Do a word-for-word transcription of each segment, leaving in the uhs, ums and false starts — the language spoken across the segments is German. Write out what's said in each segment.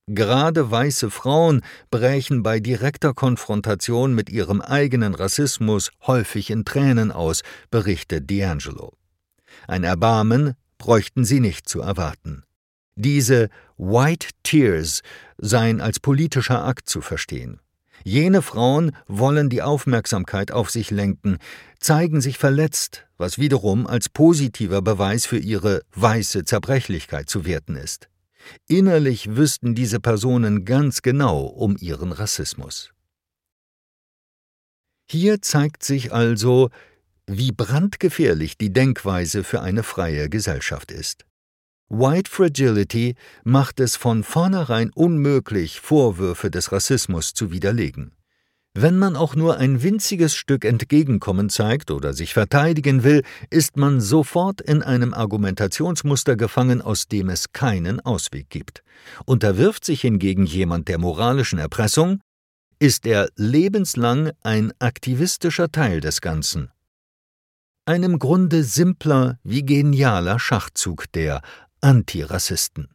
Gerade weiße Frauen brechen bei direkter Konfrontation mit ihrem eigenen Rassismus häufig in Tränen aus, berichtet D'Angelo. Ein Erbarmen bräuchten sie nicht zu erwarten. Diese White Tears seien als politischer Akt zu verstehen. Jene Frauen wollen die Aufmerksamkeit auf sich lenken, zeigen sich verletzt, was wiederum als positiver Beweis für ihre weiße Zerbrechlichkeit zu werten ist. Innerlich wüssten diese Personen ganz genau um ihren Rassismus. Hier zeigt sich also, wie brandgefährlich die Denkweise für eine freie Gesellschaft ist. White Fragility macht es von vornherein unmöglich, Vorwürfe des Rassismus zu widerlegen. Wenn man auch nur ein winziges Stück Entgegenkommen zeigt oder sich verteidigen will, ist man sofort in einem Argumentationsmuster gefangen, aus dem es keinen Ausweg gibt. Unterwirft sich hingegen jemand der moralischen Erpressung, ist er lebenslang ein aktivistischer Teil des Ganzen. Ein im Grunde simpler wie genialer Schachzug der Antirassisten.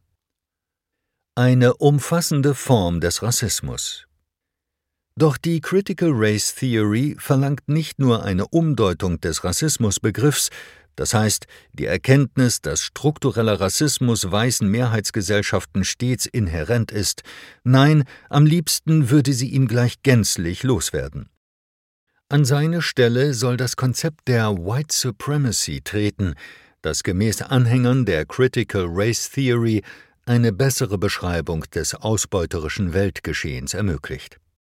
Eine umfassende Form des Rassismus. Doch die Critical Race Theory verlangt nicht nur eine Umdeutung des Rassismusbegriffs, das heißt die Erkenntnis, dass struktureller Rassismus weißen Mehrheitsgesellschaften stets inhärent ist, nein, am liebsten würde sie ihn gleich gänzlich loswerden. An seine Stelle soll das Konzept der White Supremacy treten, das gemäß Anhängern der Critical Race Theory eine bessere Beschreibung des ausbeuterischen Weltgeschehens ermöglicht.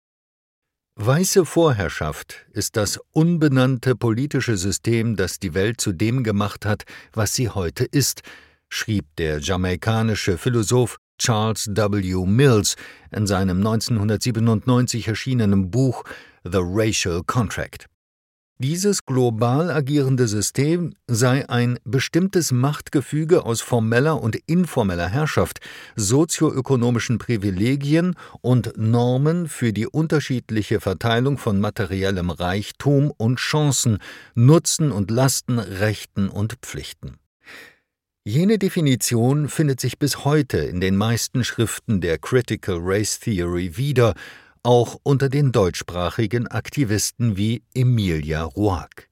Weiße Vorherrschaft ist das unbenannte politische System, das die Welt zu dem gemacht hat, was sie heute ist, schrieb der jamaikanische Philosoph Charles W. Mills in seinem neunzehnhundertsiebenundneunzig erschienenen Buch The Racial Contract. Dieses global agierende System sei ein bestimmtes Machtgefüge aus formeller und informeller Herrschaft, sozioökonomischen Privilegien und Normen für die unterschiedliche Verteilung von materiellem Reichtum und Chancen, Nutzen und Lasten, Rechten und Pflichten. Jene Definition findet sich bis heute in den meisten Schriften der Critical Race Theory wieder, auch unter den deutschsprachigen Aktivisten wie Emilia Roark.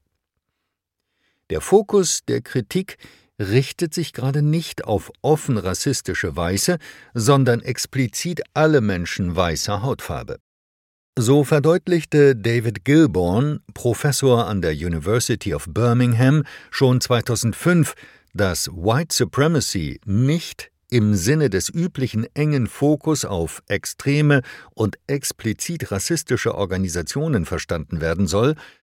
Der Fokus der Kritik richtet sich gerade nicht auf offen rassistische Weiße, sondern explizit alle Menschen weißer Hautfarbe. So verdeutlichte David Gilbourne, Professor an der University of Birmingham, schon zweitausendfünf, dass White Supremacy nicht im Sinne des üblichen engen Fokus auf extreme und explizit rassistische Organisationen verstanden werden soll,